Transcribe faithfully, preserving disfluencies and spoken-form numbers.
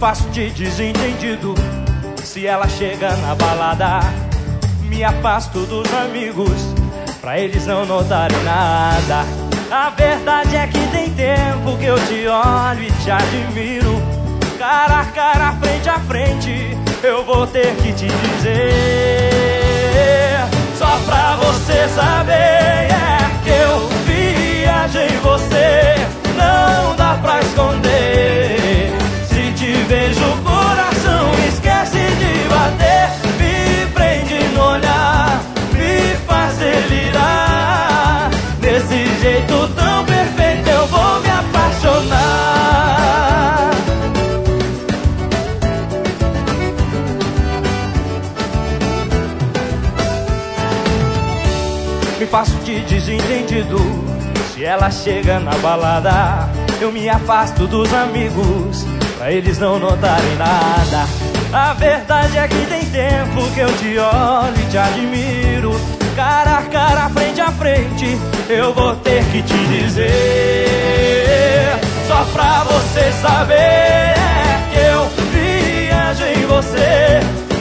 faço de desentendido. Se ela chega na balada, me afasto dos amigos, pra eles não notarem nada. A verdade é que tem tempo que eu te olho e te admiro. Cara a cara, frente a frente, eu vou ter que te dizer. Só pra você saber, é que eu viajei você, não dá pra esconder. Se te vejo o coração esquece de bater, me prende no olhar, me faz delirar. Desse jeito tão perfeito eu vou me apaixonar. Me faço de desentendido. Se ela chega na balada, eu me afasto dos amigos, pra eles não notarem nada. A verdade é que tem tempo que eu te olho e te admiro. Cara a cara, frente a frente, eu vou ter que te dizer. Só pra você saber, é que eu viajei em você,